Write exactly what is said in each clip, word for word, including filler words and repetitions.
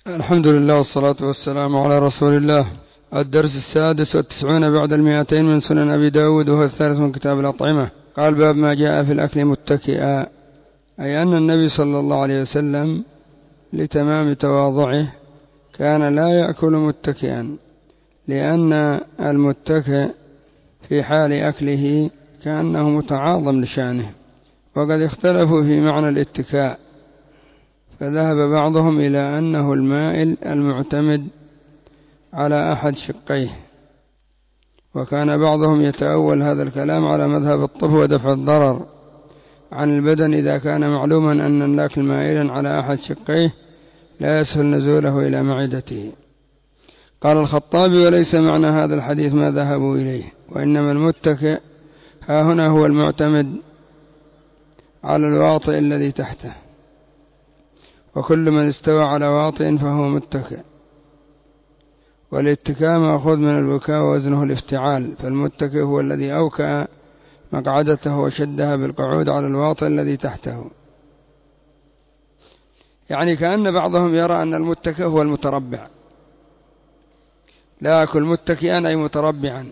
الحمد لله والصلاة والسلام على رسول الله. الدرس السادس والتسعون بعد المئتين من سنن أبي داود، وهو الثالث من كتاب الأطعمة. قال: باب ما جاء في الأكل متكئا، أي أن النبي صلى الله عليه وسلم لتمام تواضعه كان لا يأكل متكئا، لأن المتكئ في حال أكله كأنه متعاظم لشانه. وقد اختلفوا في معنى الاتكاء، فذهب بعضهم إلى أنه المائل المعتمد على أحد شقيه، وكان بعضهم يتأول هذا الكلام على مذهب الطب ودفع الضرر عن البدن إذا كان معلوما أن الأكل مائلا على أحد شقيه لا يسهل نزوله إلى معدته. قال الخطابي: وليس معنى هذا الحديث ما ذهبوا إليه، وإنما المتكئ ها هنا هو المعتمد على الواطئ الذي تحته، وكل من استوى على واطئ فهو متكئ. والاتكاء مأخوذ من البكاء ووزنه الافتعال، فالمتكئ هو الذي أوكأ مقعدته وشدها بالقعود على الواطئ الذي تحته. يعني كأن بعضهم يرى أن المتكئ هو المتربع، لا أكل متكئا أي متربعا،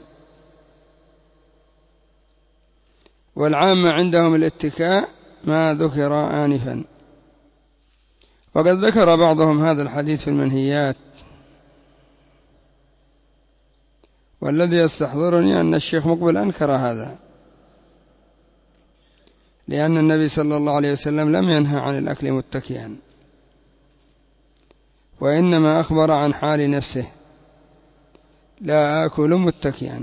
والعامة عندهم الاتكاء ما ذكر آنفا. وقد ذكر بعضهم هذا الحديث في المنهيات، والذي يستحضرني أن الشيخ مقبل أنكر هذا، لأن النبي صلى الله عليه وسلم لم ينهى عن الأكل متكئا، وإنما أخبر عن حال نفسه: لا آكل متكئا.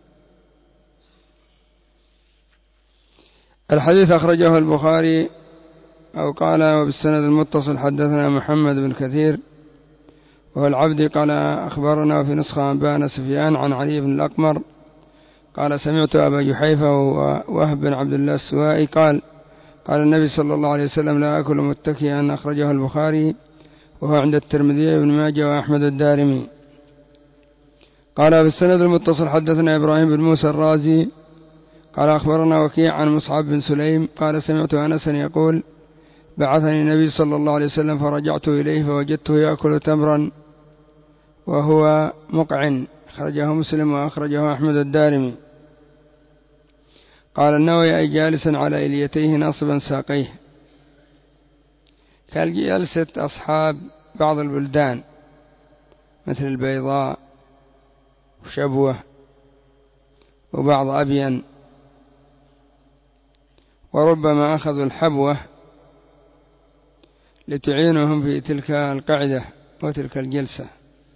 الحديث أخرجه البخاري، أو قال: وبالسند المتصل حدثنا محمد بن كثير وهو العبدي قال أخبرنا، وفي نسخة أنبانا سفيان عن علي بن الأقمر قال: سمعت أبا جحيفة ووهب بن عبد الله السوائي قال: قال النبي صلى الله عليه وسلم: لا أكل متكئا. أخرجه البخاري وهو عند الترمذي بن ماجه وأحمد الدارمي. قال: بالسند المتصل حدثنا إبراهيم بن موسى الرازي قال أخبرنا وكيع عن مصعب بن سليم قال: سمعت أنسا يقول: بعثني النبي صلى الله عليه وسلم فرجعت إليه فوجدته يأكل تمرا وهو مقعن. أخرجه مسلم وأخرجه أحمد الدارمي. قال النووي: أي جالسا على إليتيه ناصبا ساقيه، كالجلسة أصحاب بعض البلدان مثل البيضاء وشبوة وبعض أبين، وربما أخذوا الحبوة لتعينهم في تلك القعدة وتلك الجلسة.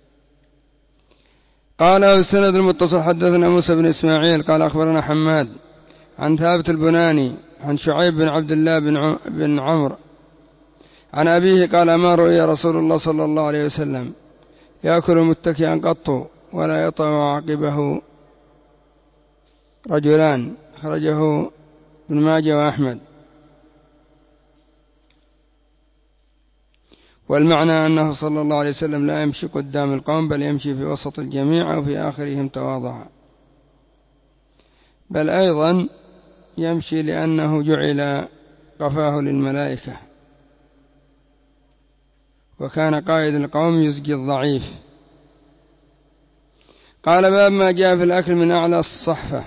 قال: السند المتصل حدثنا موسى بن إسماعيل قال أخبرنا حماد عن ثابت البناني عن شعيب بن عبد الله بن عمرو عن أبيه قال: ما رؤي رسول الله صلى الله عليه وسلم يأكل متكئا قط ولا يطأ عقبه رجلان. أخرجه ابن ماجه وأحمد. والمعنى أنه صلى الله عليه وسلم لا يمشي قدام القوم، بل يمشي في وسط الجميع أو في آخرهم تواضعا، بل أيضا يمشي لأنه جعل قفاه للملائكة، وكان قائد القوم يزكي الضعيف. قال: باب ما جاء في الأكل من أعلى الصحفة،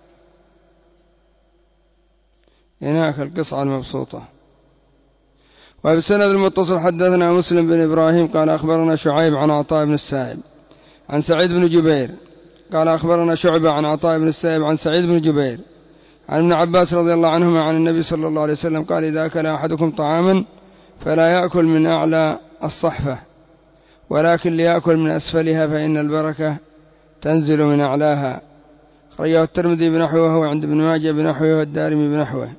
هناك القصعة المبسوطة. وبالسند المتصل حدثنا مسلم بن إبراهيم قال أخبرنا شعيب عن عطاء بن السائب عن سعيد بن جبير قال أخبرنا شعبة عن عطاء بن السائب عن سعيد بن جبير عن ابن عباس رضي الله عنهما عن النبي صلى الله عليه وسلم قال: إذا أكل أحدكم طعاما فلا يأكل من أعلى الصحفة، ولكن ليأكل من أسفلها، فإن البركة تنزل من أعلاها. أخرجه الترمذي بنحوه وهو عند ابن ماجه بنحوه والدارمي بنحوه.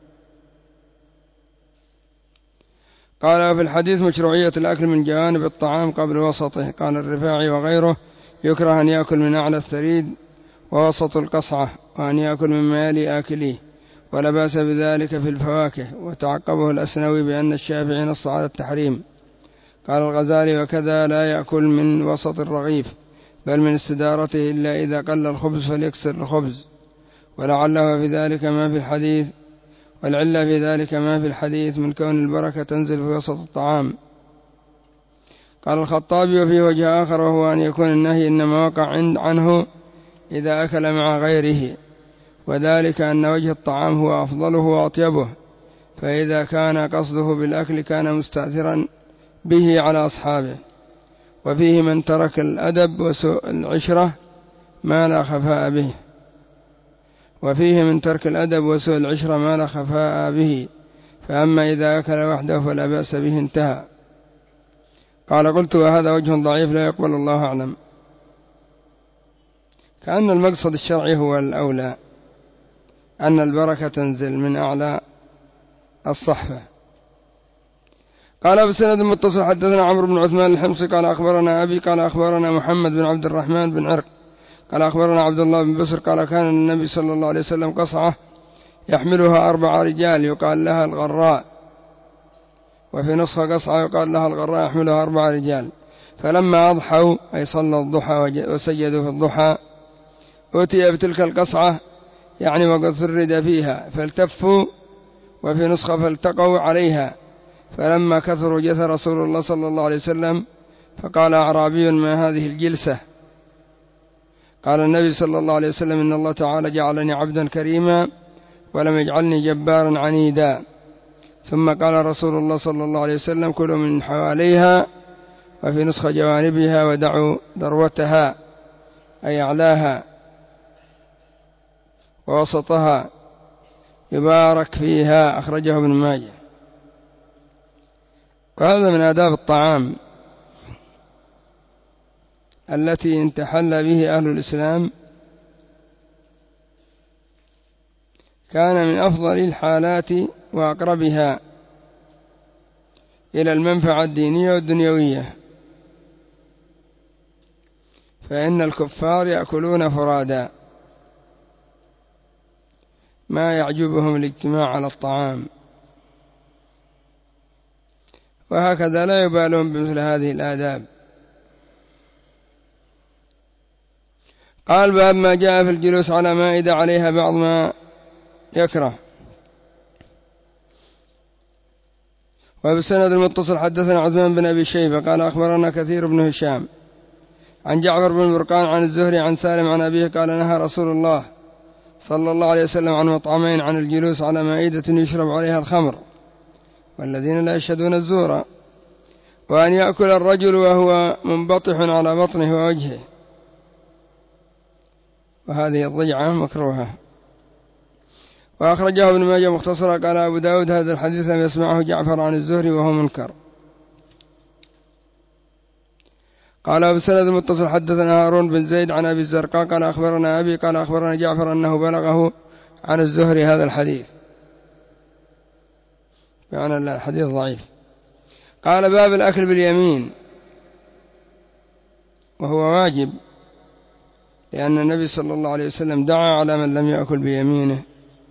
قال: في الحديث مشروعية الأكل من جوانب الطعام قبل وسطه. قال الرفاعي وغيره: يكره أن يأكل من أعلى الثريد ووسط القصعة، وأن يأكل مما يلي آكليه، ولا بأس بذلك في الفواكه. وتعقبه الأسنوي بأن الشافعي نص على التحريم. قال الغزالي: وكذا لا يأكل من وسط الرغيف، بل من استدارته، إلا إذا قل الخبز فليكسر الخبز، ولعله في ذلك ما في الحديث والعلة في ذلك ما في الحديث من كون البركة تنزل في وسط الطعام. قال الخطابي وفيه وجه آخر وهو أن يكون النهي إنما وقع عنه إذا أكل مع غيره، وذلك أن وجه الطعام هو أفضله وأطيبه، فإذا كان قصده بالأكل كان مستأثرا به على أصحابه. وفيه من ترك الأدب وسوء العشرة ما لا خفاء به وفيه من ترك الأدب وسوء العشرة ما لا خفاء به فأما إذا أكل وحده فلا بأس به، انتهى. قال قلت وهذا وجه ضعيف لا يقبل، الله أعلم. كأن المقصد الشرعي هو الأولى، أن البركة تنزل من أعلى الصحفة. قال بسند متصل حدثنا عمرو بن عثمان الحمصي قال أخبرنا أبي قال أخبرنا محمد بن عبد الرحمن بن عرق قال أخبرنا عبد الله بن بسر قال كان النبي صلى الله عليه وسلم قصعة يحملها أربع رجال يقال لها الغراء، وفي نسخة قصعة يقال لها الغراء يحملها أربع رجال، فلما أضحوا أي صلوا الضحى وسجدوا في الضحى أتي بتلك القصعة يعني وقد فرد فيها فالتفوا، وفي نسخة فالتقوا عليها، فلما كثروا جث رسول الله صلى الله عليه وسلم فقال أعرابي ما هذه الجلسة؟ قال النبي صلى الله عليه وسلم إن الله تعالى جعلني عبدا كريما ولم يجعلني جبارا عنيدا. ثم قال رسول الله صلى الله عليه وسلم كلوا من حواليها، وفي نسخة جوانبها ودعوا ذروتها أي أعلاها ووسطها يبارك فيها، أخرجه ابن ماجه. وهذا من آداب الطعام التي إن تحلى به أهل الإسلام كان من أفضل الحالات وأقربها إلى المنفعة الدينية والدنيوية، فإن الكفار يأكلون فرادا ما يعجبهم الاجتماع على الطعام، وهكذا لا يبالون بمثل هذه الآداب. قال باب ما جاء في الجلوس على مائدة عليها بعض ما يكره. وبالسند المتصل حدثنا عثمان بن أبي شيبة قال أخبرنا كثير بن هشام عن جعفر بن برقان عن الزهري عن سالم عن أبيه قال نهى رسول الله صلى الله عليه وسلم عن مطعمين عن الجلوس على مائدة يشرب عليها الخمر والذين لا يشهدون الزور، وأن يأكل الرجل وهو منبطح على بطنه ووجهه، وهذه الضجعة مكروهة. وأخرجه ابن ماجه مختصرا. قال أبو داود هذا الحديث لم يسمعه جعفر عن الزهري وهو منكر. قال أبو سند المتصل حدثنا هارون بن زيد عن أبي الزرقاء قال أخبرنا أبي قال أخبرنا جعفر أنه بلغه عن الزهري هذا الحديث، يعني الحديث ضعيف. قال باب الأكل باليمين، وهو واجب لأن النبي صلى الله عليه وسلم دعا على من لم يأكل بيمينه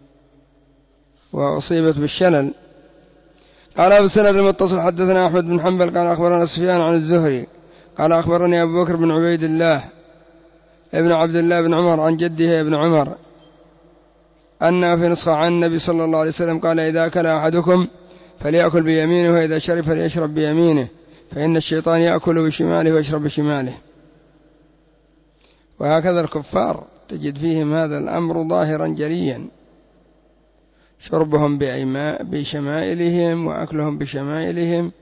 وأصيبت بالشلل. قال أبو السند المتصل حدثنا أحمد بن حنبل قال أخبرنا سفيان عن الزهري قال أخبرني أبو بكر بن عبيد الله ابن عبد الله بن عمر عن جده ابن عمر أن في نسخة عن النبي صلى الله عليه وسلم قال إذا أكل أحدكم فليأكل بيمينه وإذا شرب فليشرب بيمينه فإن الشيطان يأكل بشماله ويشرب بشماله. وهكذا الكفار تجد فيهم هذا الأمر ظاهرا جليا، شربهم بشمائلهم وأكلهم بشمائلهم،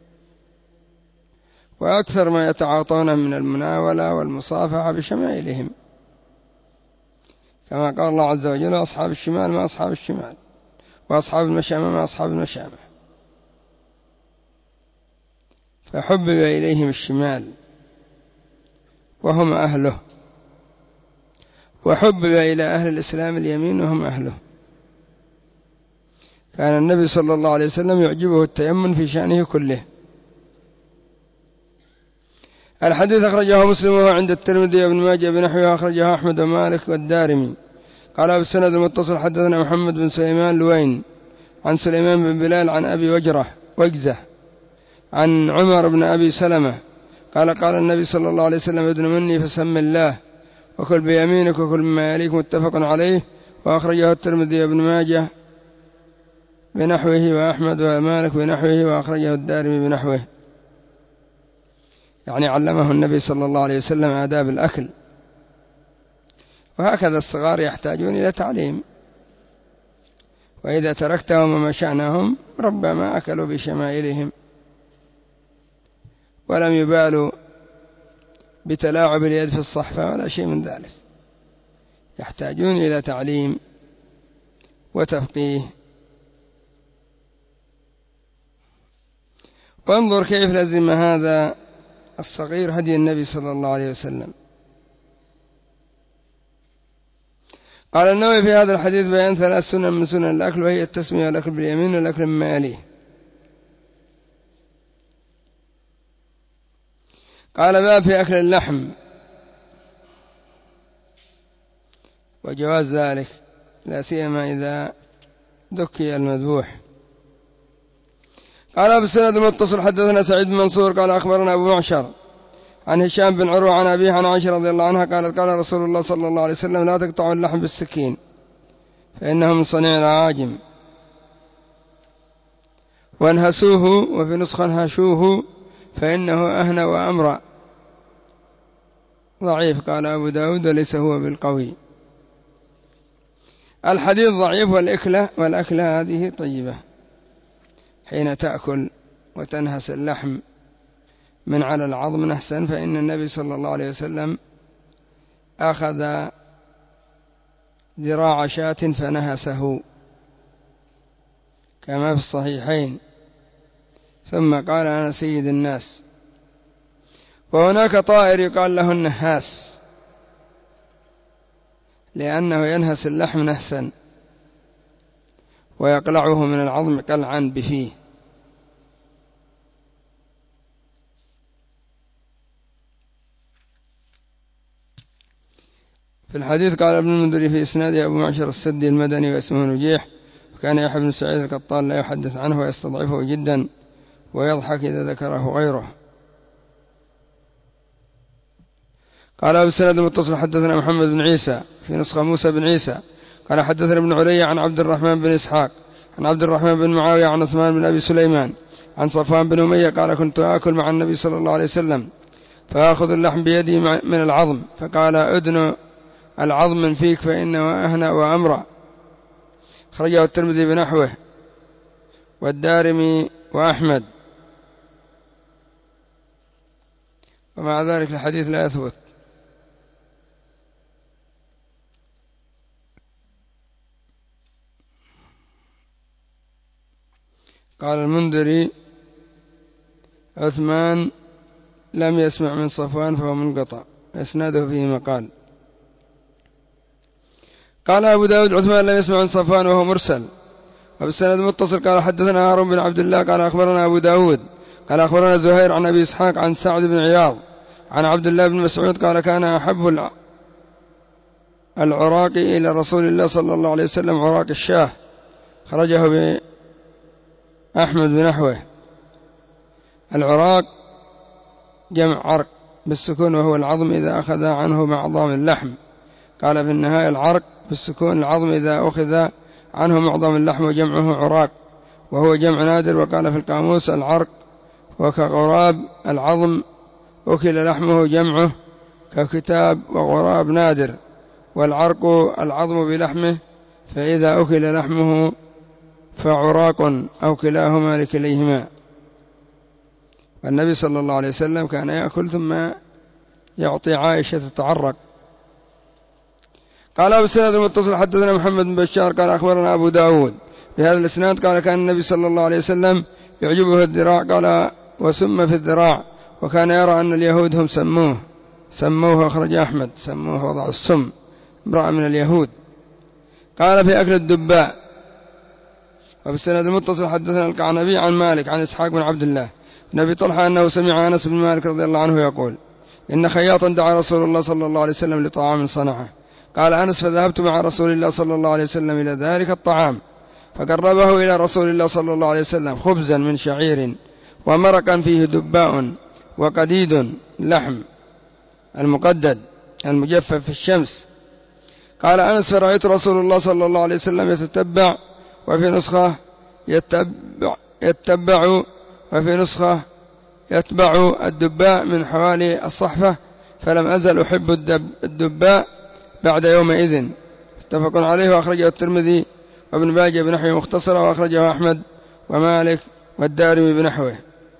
وأكثر ما يتعاطون من المناولة والمصافحة بشمائلهم، كما قال الله عز وجل أصحاب الشمال ما أصحاب الشمال وأصحاب المشامة ما أصحاب المشامة، فحبب إليهم الشمال وهم أهله، وحبب إلى أهل الإسلام اليمين وهم أهله. كان النبي صلى الله عليه وسلم يعجبه التيمم في شأنه كله. الحديث أخرجه مسلم وهو عند الترمذي وابن ماجه بنحوه، أخرجه أحمد ومالك والدارمي. قال أبو السند المتصل حدثنا محمد بن سليمان لوين عن سليمان بن بلال عن أبي وجرة وجزة عن عمر بن أبي سلمة قال قال النبي صلى الله عليه وسلم ادن مني فسم الله وكل بيمينك وكل مما يليك، متفق عليه. وأخرجه الترمذي وابن ماجه بنحوه وأحمد ومالك بنحوه، وأخرجه الدارمي بنحوه. يعني علمه النبي صلى الله عليه وسلم آداب الأكل. وهكذا الصغار يحتاجون إلى تعليم، وإذا تركتهم وما شأنهم ربما أكلوا بشمائلهم ولم يبالوا بتلاعب اليد في الصحفة ولا شيء من ذلك. يحتاجون إلى تعليم وتفقيه. وانظر كيف لزم هذا الصغير هدي النبي صلى الله عليه وسلم. قال النووي في هذا الحديث بيان ثلاث سنن من سنن الأكل، وهي التسمية والأكل باليمين والأكل مما يليه. قال باب في أكل اللحم وجواز ذلك، لا سيما إذا ذكي المذبوح. قال أبو السند المتصل حدثنا سعيد بن منصور قال أخبرنا أبو معشر عن هشام بن عروة عن أبيه عن عائشة رضي الله عنها قالت قال رسول الله صلى الله عليه وسلم لا تقطعوا اللحم بالسكين فإنه من صنيع الأعاجم، وانهسوه، وفي نسخة انهشوه فإنه أهنى وأمرأ. ضعيف. قال أبو داود وليس هو بالقوي. الحديث ضعيف. والأكلة والأكلة هذه طيبة حين تأكل وتنهس اللحم من على العظم نهسا، فإن النبي صلى الله عليه وسلم أخذ ذراع شاة فنهسه كما في الصحيحين، ثم قال أنا سيد الناس. وهناك طائر يقال له النهاس لأنه ينهس اللحم نهسا ويقلعه من العظم قلعا بفيه. في الحديث قال ابن المنذر في إسناده أبو معشر السدي المدني واسمه نجيح، وكان يحيى بن سعيد القطان لا يحدث عنه ويستضعفه جدا ويضحك إذا ذكره غيره. قال أبو السند المتصل حدثنا محمد بن عيسى في نسخة موسى بن عيسى قال حدثنا ابن علي عن عبد الرحمن بن إسحاق عن عبد الرحمن بن معاوية عن عثمان بن أبي سليمان عن صفوان بن أمية قال كنت آكل مع النبي صلى الله عليه وسلم فآخذ اللحم بيدي من العظم فقال أدن العظم من فيك فإنه أهنى وأمرأ. خرجه الترمذي بنحوه والدارمي وأحمد، ومع ذلك الحديث لا يثبت. قال المنذري عثمان لم يسمع من صفوان فهو منقطع، إسناده فيه مقال. قال أبو داود عثمان لم يسمع من صفوان وهو مرسل. وبالسند المتصل قال حدثنا هارون بن عبد الله قال أخبرنا أبو داود قال أخبرنا زهير عن أبي إسحاق عن سعد بن عياض عن عبد الله بن مسعود قال كان أحب العراق إلى رسول الله صلى الله عليه وسلم عراق الشاه. خرجه بأحمد بنحوه. العراق جمع عرق بالسكون وهو العظم إذا أخذ عنه مع عظام اللحم. قال في النهاية العرق بالسكون العظم إذا أخذ عنه معظم اللحم وجمعه عراق وهو جمع نادر. وقال في القاموس العرق وكغراب العظم أكل لحمه جمعه ككتاب وغراب نادر، والعرق العظم بلحمه فإذا أكل لحمه فعراق أو كلاهما لكليهما. والنبي صلى الله عليه وسلم كان يأكل ثم يعطي عائشة تتعرق. قال أبو السند المتصل حدثنا محمد بن بشار قال أخبرنا أبو داود بهذا الإسناد قال كان النبي صلى الله عليه وسلم يعجبه الذراع قال وسم في الذراع، وكان يرى أن اليهود هم سموه سموه أخرج أحمد سموه وضع السم امرأة من اليهود. قال في أكل الدباء. وبالسند المتصل حدثنا القعنبي عن مالك عن إسحاق بن عبد الله بن أبي طلحة أنه سمع أنس بن مالك رضي الله عنه يقول إن خياطا دعا رسول الله صلى الله عليه وسلم لطعام صنعه. قال أنس فذهبت مع رسول الله صلى الله عليه وسلم إلى ذلك الطعام فقربه إلى رسول الله صلى الله عليه وسلم خبزا من شعير ومرقا فيه دباء وقديد لحم المقدد المجفف في الشمس. قال أنس فرأيت رسول الله صلى الله عليه وسلم يتتبع، وفي نسخة يتبع, يتبع وفي نسخة يتبع الدباء من حوالي الصحفة، فلم أزل أحب الدباء بعد يومئذ. متفق عليه، وأخرجه الترمذي وابن ماجه بنحوه مختصرا، وأخرجه أحمد ومالك والدارمي بنحوه.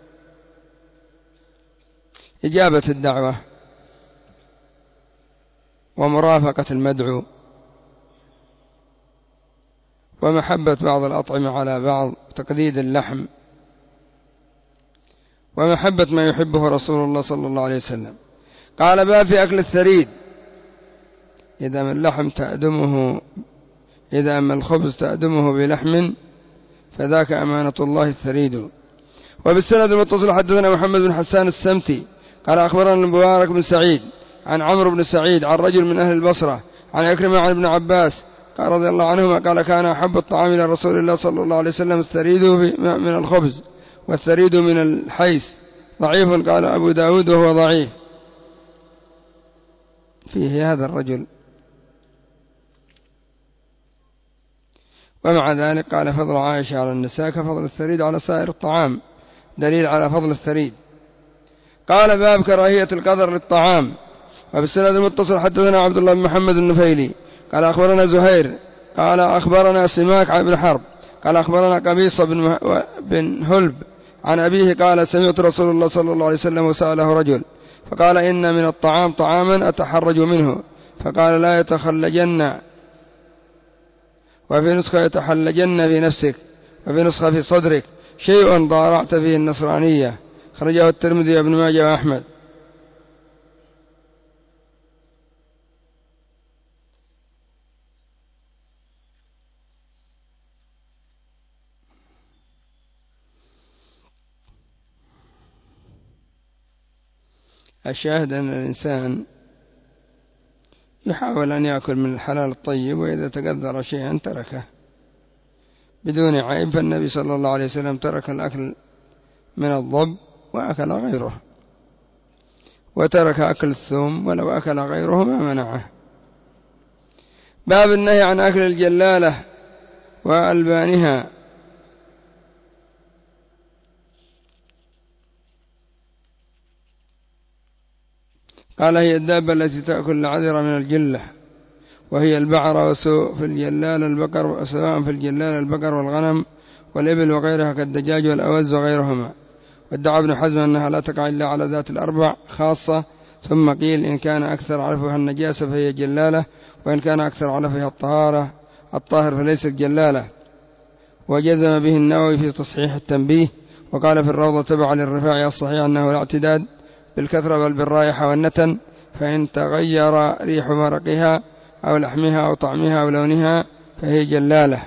إجابة الدعوة ومرافقة المدعو ومحبة بعض الأطعمة على بعض، تقديد اللحم، ومحبة ما يحبه رسول الله صلى الله عليه وسلم. قال باب في أكل الثريد، إذا من اللحم تأدمه إذا أما الخبز تأدمه بلحم فذاك أمانة الله الثريد. وبالسند المتصل حدثنا محمد بن حسان السمتي قال أخبرنا المبارك بن سعيد عن عمرو بن سعيد عن رجل من أهل البصرة عن عكرمة عن ابن عباس قال رضي الله عنهما قال كان أحب الطعام إلى رسول الله صلى الله عليه وسلم الثريد من الخبز والثريد من الحيس. ضعيف قال أبو داود وهو ضعيف. فيه هذا الرجل. ومع ذلك قال فضل عائشة على النساء كفضل الثريد على سائر الطعام، دليل على فضل الثريد. قال باب كراهية القدر للطعام. وبالسند المتصل حدثنا عبد الله بن محمد النفيلي قال أخبرنا زهير قال أخبرنا سماك بن حرب قال أخبرنا قبيصة بن, بن هلب عن أبيه قال سمعت رسول الله صلى الله عليه وسلم وسأله رجل فقال إن من الطعام طعاما أتحرج منه، فقال لا يتخلجن، وفي نسخة يتحلجن في نفسك، وفي نسخة في صدرك شيء ضارعت فيه النصرانية. خرجه الترمذي وابن ماجه وأحمد. الشاهد أن الإنسان يحاول أن يأكل من الحلال الطيب، وإذا تقدر شيئا تركه بدون عيب. فالنبي صلى الله عليه وسلم ترك الأكل من الضب وأكل غيره، وترك أكل الثوم ولو أكل غيره ما منعه. باب النهي عن أكل الجلالة وألبانها. قال هي الدابة التي تأكل العذرة من الجلة، وهي البعر، وسوء في الجلال البقر، سواء في الجلال البقر والغنم والإبل وغيرها كالدجاج والأوز وغيرهما. وادعى ابن حزم أنها لا تقع إلا على ذات الأربع خاصة، ثم قيل إن كان أكثر علفها النجاسة فهي جلالة، وإن كان أكثر علفها الطهارة الطاهر فليست جلالة. وجزم به النووي في تصحيح التنبيه، وقال في الروضة تبع للرفاعي الصحيح أنه لا اعتداد بالكثرة بل بالرائحة والنتن، فإن تغير ريح مرقها أو لحمها أو طعمها أو لونها فهي جلالة.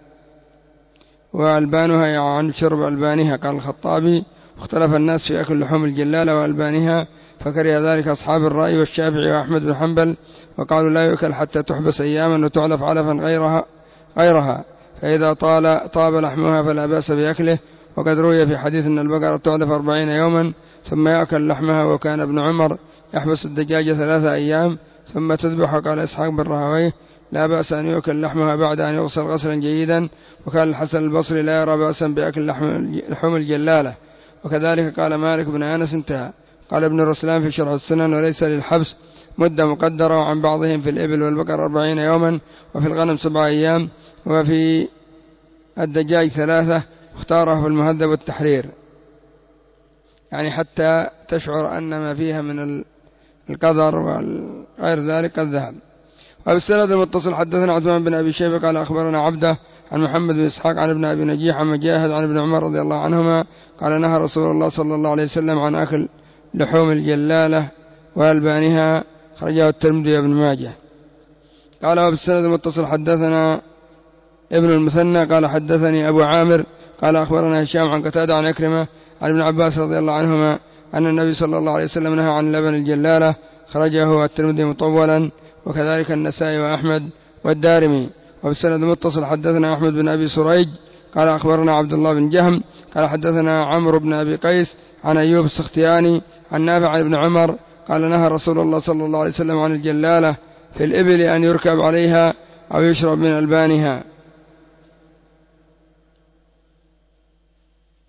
وألبانها عن شرب ألبانها. قال الخطابي اختلف الناس في أكل لحوم الجلالة وألبانها، فكره ذلك أصحاب الرأي والشافعي وأحمد بن حنبل، وقالوا لا يؤكل حتى تحبس أياما وتعلف علفا غيرها, غيرها فإذا طال طاب لحمها فلا بأس بأكله. وقد روي في حديث أن البقرة تعلف أربعين يوما ثم يأكل لحمها، وكان ابن عمر يحبس الدجاجة ثلاثة أيام ثم تذبح. قال إسحاق بن راهويه لا بأس أن يؤكل لحمها بعد أن يغسل غسلا جيدا. وكان الحسن البصري لا يرى بأسا بأكل لحم الجلالة، وكذلك قال مالك بن أنس انتهى. قال ابن رسلان في شرح السنن وليس للحبس مدة مقدرة، وعن بعضهم في الإبل والبقر أربعين يوما، وفي الغنم سبعة أيام، وفي الدجاج ثلاثة، اختاره في المهذب والتحرير، يعني حتى تشعر أن ما فيها من القدر وغير ذلك قد ذهب. وبالسند المتصل حدثنا عثمان بن أبي شيبة قال أخبرنا عبده عن محمد بن إسحاق عن ابن أبي نجيح عن مجاهد عن ابن عمر رضي الله عنهما قال نهى رسول الله صلى الله عليه وسلم عن أكل لحوم الجلالة وألبانها. خرجه الترمذي وابن ماجه. قال وبالسند المتصل حدثنا ابن المثنى قال حدثني أبو عامر قال أخبرنا هشام عن قتادة عن عكرمة عن ابن عباس رضي الله عنهما أن النبي صلى الله عليه وسلم نهى عن لبن الجلالة. خرجه الترمذي مطولا، وكذلك النسائي وأحمد والدارمي. وبالسند المتصل حدثنا أحمد بن أبي سريج قال أخبرنا عبد الله بن جهم قال حدثنا عمرو بن أبي قيس عن أيوب السختياني عن نافع عن ابن عمر قال نهى رسول الله صلى الله عليه وسلم عن الجلالة في الإبل أن يركب عليها أو يشرب من ألبانها.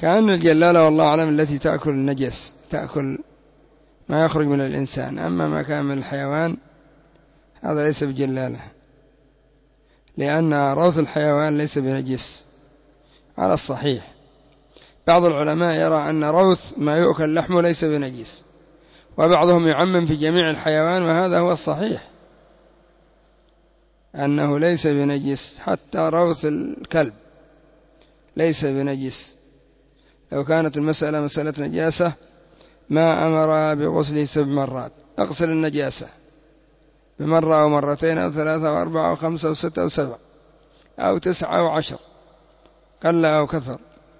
كأن الجلالة والله أعلم التي تأكل النجس، تأكل ما يخرج من الإنسان. أما ما كان من الحيوان هذا ليس بجلالة، لأن روث الحيوان ليس بنجس على الصحيح. بعض العلماء يرى أن روث ما يؤكل لحمه ليس بنجس، وبعضهم يعمم في جميع الحيوان، وهذا هو الصحيح أنه ليس بنجس. حتى روث الكلب ليس بنجس. لو كانت المسألة مسألة نجاسة ما أمر بغسله سبع مرات. أغسل النجاسة بمرة أو مرتين أو ثلاثة أو أربعة أو خمسة أو ستة أو سبعة أو تسعة أو عشر، قل أو كثر.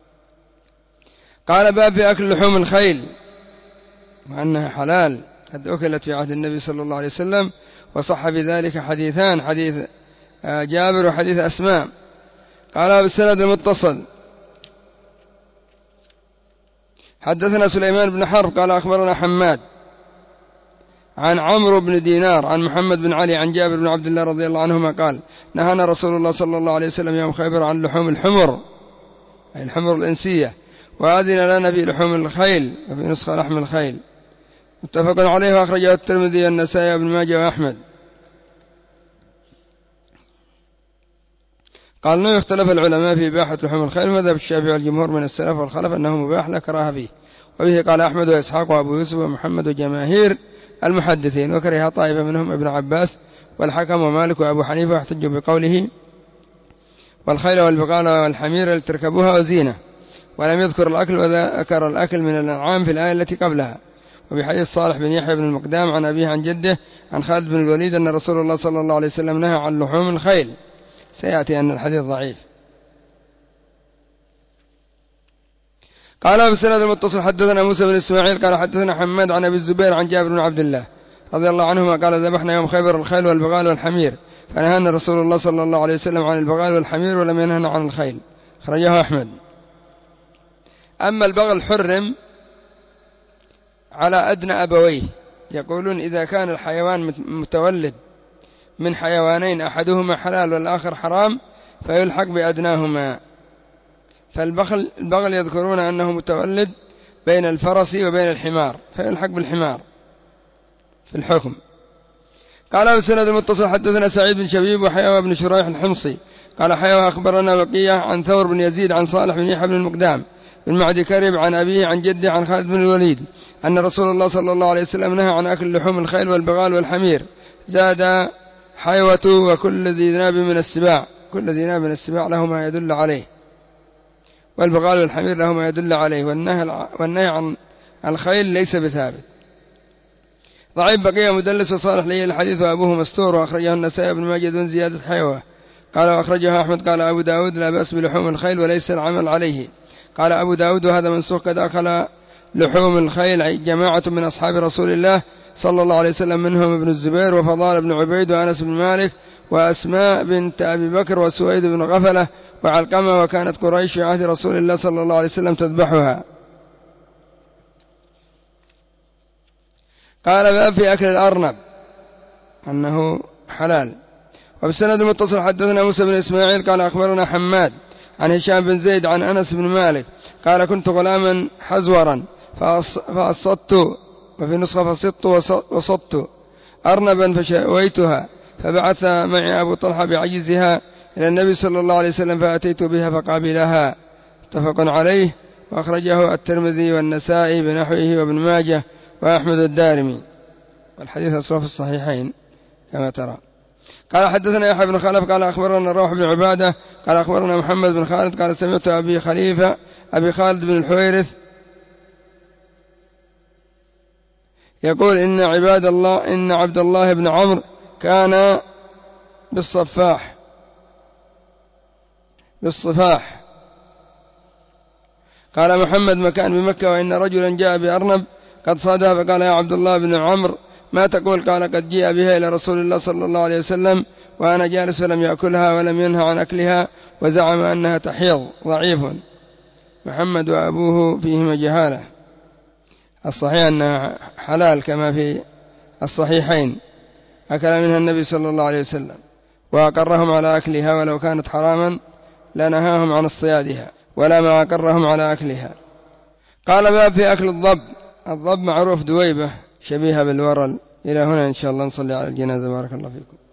قال باب في أكل لحوم الخيل وأنها حلال، قد أكلت في عهد النبي صلى الله عليه وسلم، وصح بذلك حديثان، حديث جابر وحديث أسماء. قال بالسند المتصل حدثنا سليمان بن حرب قال أخبرنا حماد عن عمرو بن دينار عن محمد بن علي عن جابر بن عبد الله رضي الله عنهما قال نهانا رسول الله صلى الله عليه وسلم يوم خيبر عن لحوم الحمر، أي الحمر الإنسية، وأذن لنا في لحوم الخيل، وفي نسخة لحم الخيل. متفق عليه، وأخرجه الترمذي والنسائي وابن ماجه وأحمد. قال انه اختلف العلماء في إباحة لحوم الخيل، مذهب الشافعي والجمهور من السلف والخلف أنه مباح لا كراهة فيه، وبه قال أحمد وإسحاق وأبو يوسف ومحمد وجماهير المحدثين، وكره طائفة منهم ابن عباس والحكم ومالك وأبو حنيفة، واحتجوا بقوله والخيل والبغال والحمير لتركبوها وزينة، ولم يذكر الأكل، وذكر الأكل من الأنعام في الآية التي قبلها. وبحديث صالح بن يحيى بن المقدام عن أبيه عن جده عن خالد بن الوليد أن رسول الله صلى الله عليه وسلم نهى عن لحوم الخيل. سيأتي أن الحديث ضعيف. قال بسند المتصل حدثنا موسى بن إسماعيل قال حدثنا حماد عن أبي الزبير عن جابر بن عبد الله رضي الله عنهما قال ذبحنا يوم خيبر الخيل والبغال والحمير، فنهانا رسول الله صلى الله عليه وسلم عن البغال والحمير ولم ينهنا عن الخيل. خرجه أحمد. أما البغل حرم على أدنى أبويه، يقولون إذا كان الحيوان متولد من حيوانين أحدهما حلال والآخر حرام فيلحق بأدناهما. فالبغل البغل يذكرون أنه متولد بين الفرس وبين الحمار فيلحق بالحمار في الحكم. قال بسند المتصل حدثنا سعيد بن شبيب وحيوى بن شريح الحمصي قال حيوى أخبرنا بقية عن ثور بن يزيد عن صالح بن يحيى بن المقدام بن معدي كرب عن أبيه عن جده عن خالد بن الوليد أن رسول الله صلى الله عليه وسلم نهى عن أكل لحوم الخيل والبغال والحمير، زاد حيوة وكل ذي ناب من السباع، كل ذي ناب من السباع له ما يدل عليه، والبغال والحمير له ما يدل عليه، والنهي عن الخيل ليس بثابت. ضعيف بقية مدلس وصالح لي الحديث وأبوه مستور، وأخرجه النسائي بن ماجه دون زيادة حيوة. قال وأخرجه أحمد قال أبو داود لا بأس بلحوم الخيل وليس العمل عليه. قال أبو داود وهذا منسوخ قد أكل لحوم الخيل جماعة من أصحاب رسول الله صلى الله عليه وسلم منهم ابن الزبير وفضال بن عبيد وأنس بن مالك وأسماء بنت أبي بكر وسويد بن غفلة وعلقمة، وكانت قريش في عهد رسول الله صلى الله عليه وسلم تذبحها. قال باب في أكل الأرنب أنه حلال. وبالسند المتصل حدثنا موسى بن إسماعيل قال أخبرنا حماد عن هشام بن زيد عن أنس بن مالك قال كنت غلاما حزورا فأصدت، وفي نسخة فصدت وصدت أرنبا فشويتها، فبعث معي أبو طلحة بعجزها إلى النبي صلى الله عليه وسلم فأتيت بها فقابلها. متفق عليه، وأخرجه الترمذي والنسائي بنحوه وابن ماجه وأحمد الدارمي، والحديث أصله في الصحيحين كما ترى. قال حدثنا يحيى بن خلف قال أخبرنا روح بن عبادة قال أخبرنا محمد بن خالد قال سمعت أبي خليفة أبي خالد بن الحويرث يقول إن عباد الله إن عبد الله بن عمرو كان بالصفاح بالصفاح قال محمد مكان بمكة، وإن رجلا جاء بأرنب قد صادها فقال يا عبد الله بن عمرو ما تقول؟ قال قد جاء بها إلى رسول الله صلى الله عليه وسلم وأنا جالس فلم يأكلها ولم ينهى عن أكلها وزعم أنها تحيض. ضعيف محمد وأبوه فيهما جهالة. الصحيح أنها حلال كما في الصحيحين، أكل منها النبي صلى الله عليه وسلم وأقرهم على أكلها، ولو كانت حراما لنهاهم عن اصطيادها. ولا ما أقرهم على أكلها. قال باب في أكل الضب. الضب معروف دويبة شبيهة بالورل. إلى هنا إن شاء الله نصلي على الجنازة. بارك الله فيكم.